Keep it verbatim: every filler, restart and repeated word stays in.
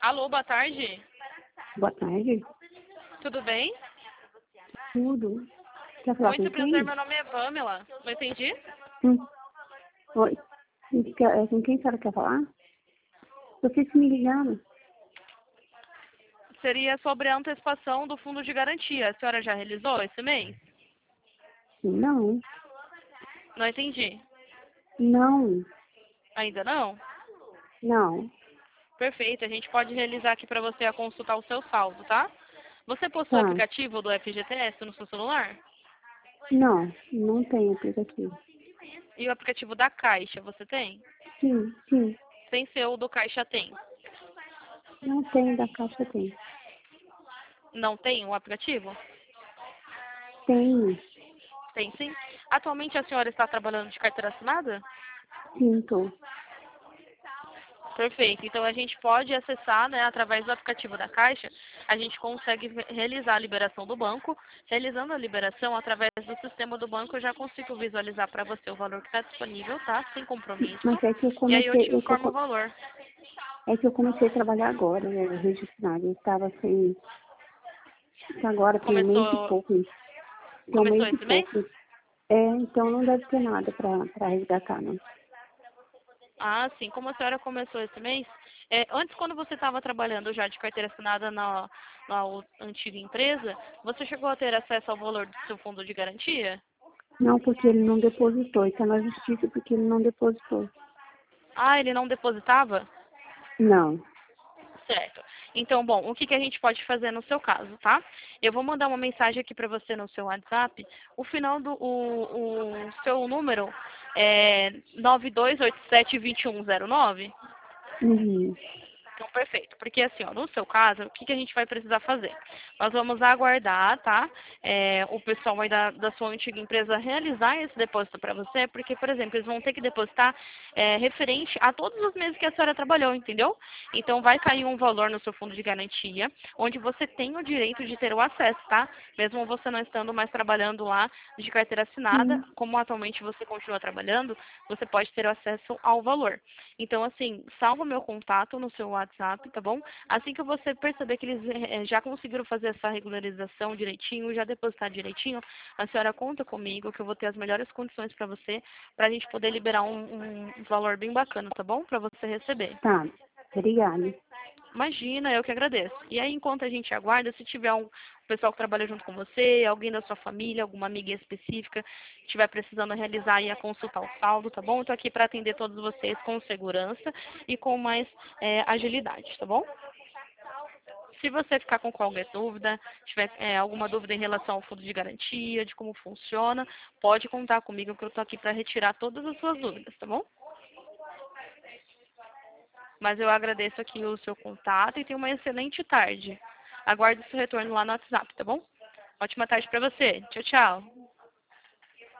Alô, boa tarde. Boa tarde. Tudo bem? Tudo. Quer falar com Muito prazer, quem? meu nome é Pamela. Não entendi? Hum. Oi. Quer- Com quem a senhora quer falar? Vocês me ligaram? Seria sobre a antecipação do fundo de garantia. A senhora já realizou esse mês? Não. Não entendi. Não. Ainda não? Não. Perfeito, a gente pode realizar aqui para você a consultar o seu saldo, tá? Você possui o Tá. aplicativo do F G T S no seu celular? Não. Não tem aplicativo. E o aplicativo da Caixa, você tem? Sim, sim. Sem ser o do Caixa tem. Não tem, da caixa tem. Não tem o aplicativo? Tem. Tem sim. Atualmente a senhora está trabalhando de carteira assinada? Sim, tô. Perfeito. Então a gente pode acessar, né, através do aplicativo da Caixa, a gente consegue re- realizar a liberação do banco. Realizando a liberação através do sistema do banco, eu já consigo visualizar para você o valor que está disponível, tá? Sem compromisso. Mas é que eu E aí eu comecei, te é que eu, informo o co- valor. é que eu comecei a trabalhar agora, né, registrado. Eu estava sem, agora tem um mês e Começou, pouco. Tem um começou mês e esse mês? pouco. É, então não deve ter nada para para resgatar, não. Ah, sim. Como a senhora começou esse mês, é, antes quando você estava trabalhando já de carteira assinada na, na o- antiga empresa, você chegou a ter acesso ao valor do seu fundo de garantia? Não, porque ele não depositou. Isso é na justiça porque ele não depositou. Ah, ele não depositava? Não. Certo. Então, bom, o que, que a gente pode fazer no seu caso, tá? Eu vou mandar uma mensagem aqui para você no seu WhatsApp. O final do o, o seu número é nove dois oito sete, dois um zero nove. Uhum. Então, perfeito. Porque assim, ó, no seu caso, o que, que a gente vai precisar fazer? Nós vamos aguardar, tá? É, o pessoal aí da, da sua antiga empresa realizar esse depósito para você, porque, por exemplo, eles vão ter que depositar é, referente a todos os meses que a senhora trabalhou, entendeu? Então, vai cair um valor no seu fundo de garantia, onde você tem o direito de ter o acesso, tá? Mesmo você não estando mais trabalhando lá de carteira assinada, Sim. como atualmente você continua trabalhando, você pode ter o acesso ao valor. Então, assim, salva meu contato no seu WhatsApp, tá bom? Assim que você perceber que eles eh, já conseguiram fazer essa regularização direitinho, já depositar direitinho, a senhora conta comigo que eu vou ter as melhores condições para você, para a gente poder liberar um, um valor bem bacana, tá bom? Para você receber. Tá. Obrigada. Imagina, eu que agradeço. E aí, enquanto a gente aguarda, se tiver um pessoal que trabalha junto com você, alguém da sua família, alguma amiga específica, que estiver precisando realizar aí a consulta ao saldo, tá bom? Eu tô aqui para atender todos vocês com segurança e com mais é, agilidade, tá bom? Se você ficar com qualquer dúvida, tiver é, alguma dúvida em relação ao fundo de garantia, de como funciona, pode contar comigo que eu tô aqui para retirar todas as suas dúvidas, tá bom? Mas eu agradeço aqui o seu contato e tenha uma excelente tarde. Aguardo o seu retorno lá no WhatsApp, tá bom? Ótima tarde para você. Tchau, tchau.